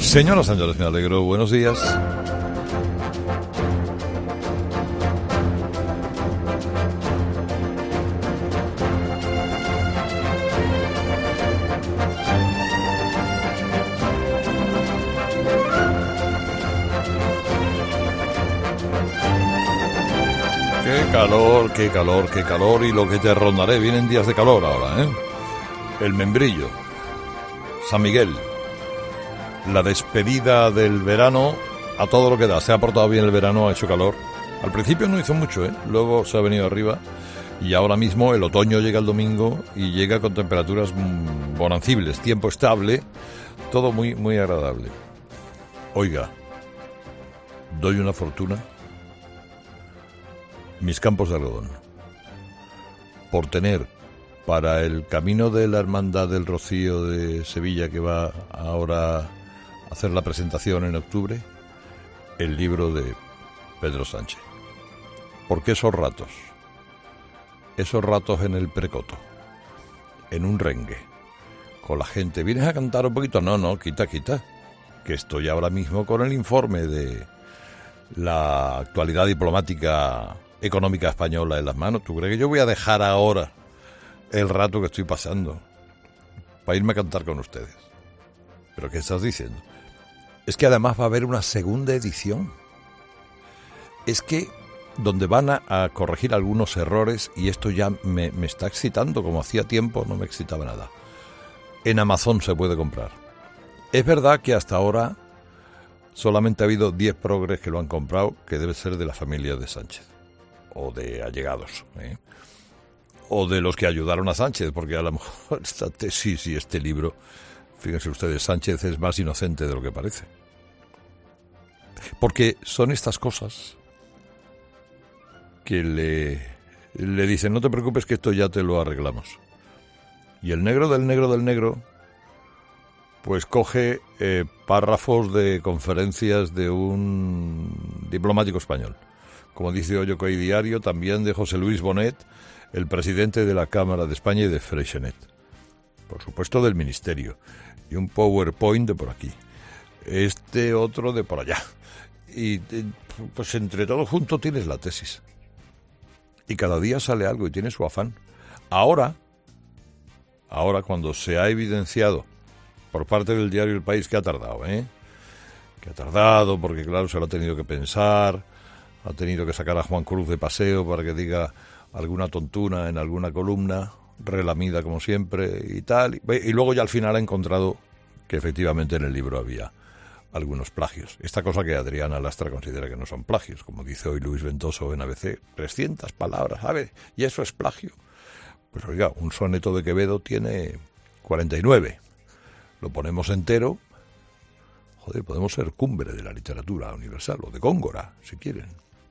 Señoras y señores, me alegro. Buenos días. Qué calor, qué calor, qué calor. Y lo que te rondaré, vienen días de calor ahora, ¿eh? El membrillo, San Miguel, la despedida del verano a todo lo que da. Se ha portado bien el verano, ha hecho calor. Al principio no hizo mucho, ¿eh? Luego se ha venido arriba y ahora mismo el otoño llega el domingo y llega con temperaturas bonancibles, tiempo estable, todo muy, muy agradable. Oiga, doy una fortuna. Mis campos de algodón, por tener para el camino de la Hermandad del Rocío de Sevilla, que va ahora a hacer la presentación en octubre, el libro de Pedro Sánchez. Porque esos ratos en el Precoto, en un rengue, con la gente, ¿vienes a cantar un poquito? No, quita, que estoy ahora mismo con el informe de la actualidad diplomática económica española en las manos. ¿Tú crees que yo voy a dejar ahora el rato que estoy pasando para irme a cantar con ustedes? ¿Pero qué estás diciendo? Es que además va a haber una segunda edición. Es que donde van a corregir algunos errores, y esto ya me está excitando, como hacía tiempo no me excitaba nada. En Amazon se puede comprar. Es verdad que hasta ahora solamente ha habido 10 progres que lo han comprado, que debe ser de la familia de Sánchez, o de allegados, o de los que ayudaron a Sánchez, porque a lo mejor esta tesis y este libro, fíjense ustedes, Sánchez es más inocente de lo que parece. Porque son estas cosas que le dicen, no te preocupes que esto ya te lo arreglamos. Y el negro del negro, pues coge párrafos de conferencias de un diplomático español. Como dice hoy OK Diario, también de José Luis Bonet, el presidente de la Cámara de España, y de Freixenet. Por supuesto del Ministerio. Y un PowerPoint de por aquí. Este otro de por allá. Y pues entre todo junto tienes la tesis. Y cada día sale algo y tiene su afán. Ahora cuando se ha evidenciado por parte del diario El País, que ha tardado, que ha tardado porque claro, se lo ha tenido que pensar, ha tenido que sacar a Juan Cruz de paseo para que diga alguna tontuna en alguna columna, relamida como siempre y tal, y luego ya al final ha encontrado que efectivamente en el libro había algunos plagios. Esta cosa que Adriana Lastra considera que no son plagios, como dice hoy Luis Ventoso en ABC, 300 palabras, ¿sabe? ¿Y eso es plagio? Pues oiga, un soneto de Quevedo tiene 49. Lo ponemos entero, joder, podemos ser cumbre de la literatura universal, o de Góngora, si quieren.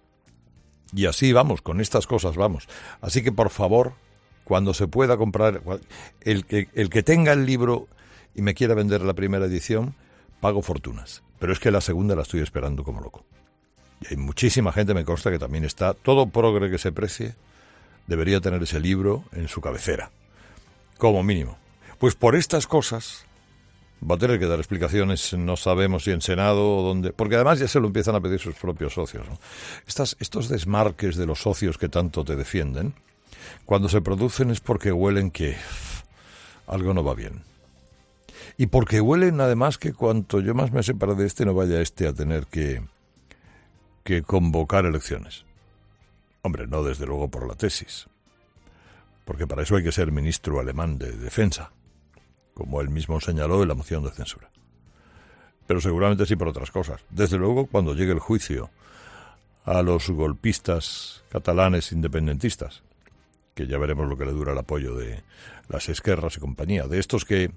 Y así vamos, con estas cosas vamos. Así que, por favor, cuando se pueda comprar, el que tenga el libro y me quiera vender la primera edición, pago fortunas. Pero es que la segunda la estoy esperando como loco. Y hay muchísima gente, me consta, que también está, todo progre que se precie, debería tener ese libro en su cabecera, como mínimo. Pues por estas cosas va a tener que dar explicaciones, no sabemos si en Senado o dónde, porque además ya se lo empiezan a pedir sus propios socios, ¿no? Estos desmarques de los socios que tanto te defienden, cuando se producen es porque huelen que algo no va bien. Y porque huelen además que cuanto yo más me separe de no vaya a tener que convocar elecciones. Hombre, no desde luego por la tesis, porque para eso hay que ser ministro alemán de Defensa, como él mismo señaló en la moción de censura. Pero seguramente sí por otras cosas. Desde luego, cuando llegue el juicio a los golpistas catalanes independentistas, que ya veremos lo que le dura el apoyo de las Esquerras y compañía, de estos que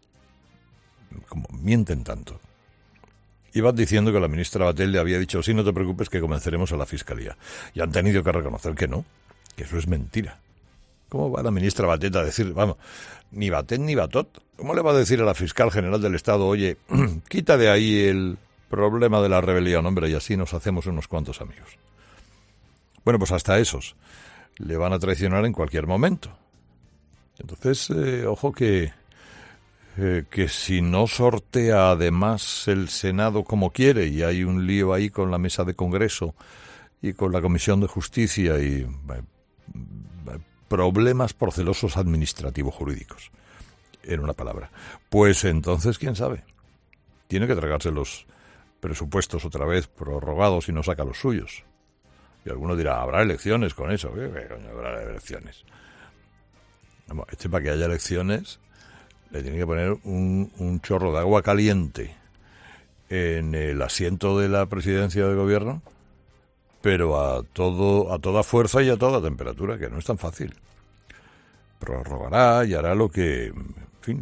como mienten tanto. Iban diciendo que la ministra Batet le había dicho, sí, no te preocupes que convenceremos a la Fiscalía. Y han tenido que reconocer que no, que eso es mentira. ¿Cómo va la ministra Batet a decir, vamos, ni Batet ni Batot? ¿Cómo le va a decir a la fiscal general del Estado, oye, quita de ahí el problema de la rebelión, hombre, y así nos hacemos unos cuantos amigos? Bueno, pues hasta esos le van a traicionar en cualquier momento. Entonces, ojo que que si no sortea además el Senado como quiere, y hay un lío ahí con la mesa de Congreso y con la Comisión de Justicia y problemas procelosos administrativo-jurídicos, en una palabra, pues entonces, ¿quién sabe? Tiene que tragarse los presupuestos otra vez prorrogados y no saca los suyos. Y alguno dirá, ¿habrá elecciones con eso? ¿Qué coño habrá elecciones? Vamos, para que haya elecciones le tiene que poner un chorro de agua caliente en el asiento de la presidencia del gobierno, pero a toda fuerza y a toda temperatura, que no es tan fácil. Prorrogará y hará lo que, en fin,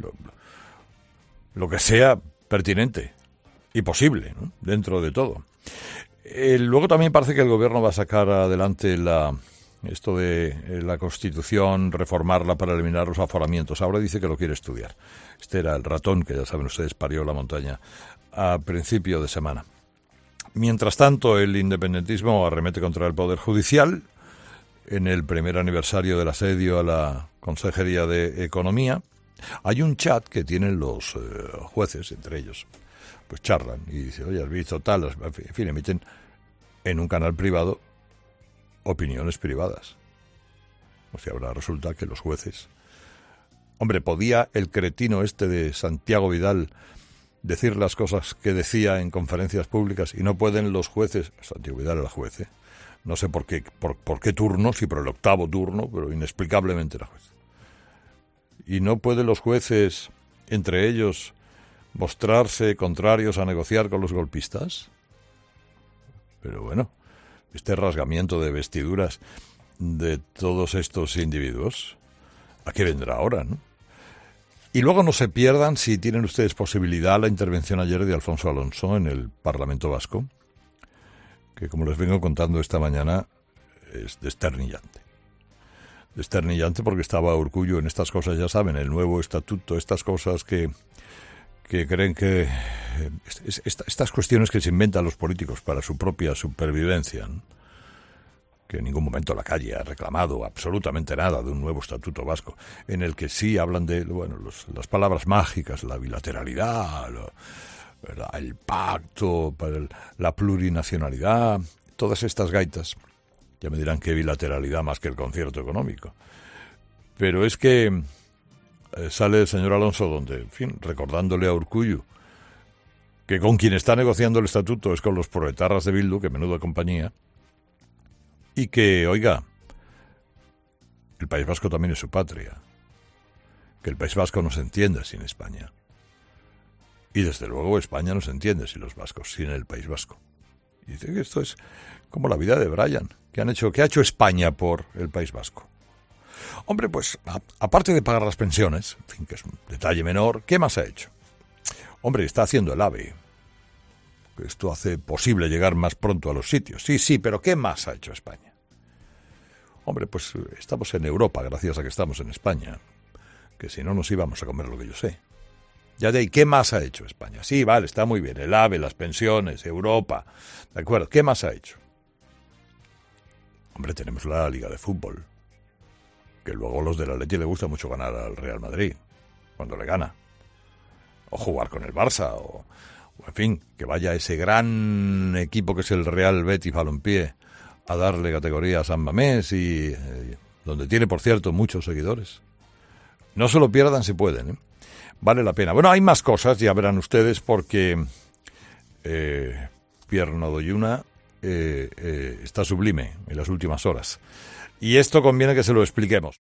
lo que sea pertinente y posible, ¿no?, dentro de todo. Luego también parece que el gobierno va a sacar adelante esto de la Constitución, reformarla para eliminar los aforamientos. Ahora dice que lo quiere estudiar. Este era el ratón que, ya saben ustedes, parió la montaña a principio de semana. Mientras tanto, el independentismo arremete contra el Poder Judicial en el primer aniversario del asedio a la Consejería de Economía. Hay un chat que tienen los jueces, entre ellos, pues charlan y dicen, oye, has visto tal, en fin, emiten en un canal privado opiniones privadas. O sea, ahora resulta que los jueces... Hombre, ¿podía el cretino este de Santiago Vidal decir las cosas que decía en conferencias públicas y no pueden los jueces? Santiago Vidal era juez, ¿eh? No sé por qué turno, si por el octavo turno, pero inexplicablemente era juez. Y no pueden los jueces, entre ellos, mostrarse contrarios a negociar con los golpistas. Pero bueno, este rasgamiento de vestiduras de todos estos individuos, ¿a qué vendrá ahora, no? Y luego no se pierdan, si tienen ustedes posibilidad, la intervención ayer de Alfonso Alonso en el Parlamento Vasco, que, como les vengo contando esta mañana, es desternillante. Desternillante porque estaba Urkullu en estas cosas, ya saben, el nuevo estatuto, estas cosas que creen que... Estas cuestiones que se inventan los políticos para su propia supervivencia, ¿no?, que en ningún momento la calle ha reclamado absolutamente nada de un nuevo estatuto vasco, en el que sí hablan de, bueno, las palabras mágicas, la bilateralidad, el pacto, la plurinacionalidad, todas estas gaitas. Ya me dirán qué bilateralidad más que el concierto económico. Pero es que sale el señor Alonso donde, en fin, recordándole a Urkullu que con quien está negociando el estatuto es con los proetarras de Bildu, que menuda compañía, y que, oiga, el País Vasco también es su patria, que el País Vasco no se entiende sin España. Y desde luego España no se entiende sin los vascos, sin el País Vasco. Y dice que esto es como la vida de Brian. ¿Qué ha hecho España por el País Vasco? Hombre, pues, aparte de pagar las pensiones, en fin, que es un detalle menor, ¿qué más ha hecho? Hombre, está haciendo el AVE. Esto hace posible llegar más pronto a los sitios. Sí, pero ¿qué más ha hecho España? Hombre, pues estamos en Europa gracias a que estamos en España. Que si no nos íbamos a comer lo que yo sé. Ya de ahí, ¿qué más ha hecho España? Sí, vale, está muy bien. El AVE, las pensiones, Europa. De acuerdo, ¿qué más ha hecho? Hombre, tenemos la Liga de Fútbol. Que luego los de la Atleti le gusta mucho ganar al Real Madrid. Cuando le gana. O jugar con el Barça, o en fin, que vaya ese gran equipo que es el Real Betis Balompié a darle categoría a San Mamés y donde tiene, por cierto, muchos seguidores. No se lo pierdan si pueden, ¿eh? Vale la pena. Bueno, hay más cosas, ya verán ustedes, porque Pierre Nodoyuna está sublime en las últimas horas. Y esto conviene que se lo expliquemos.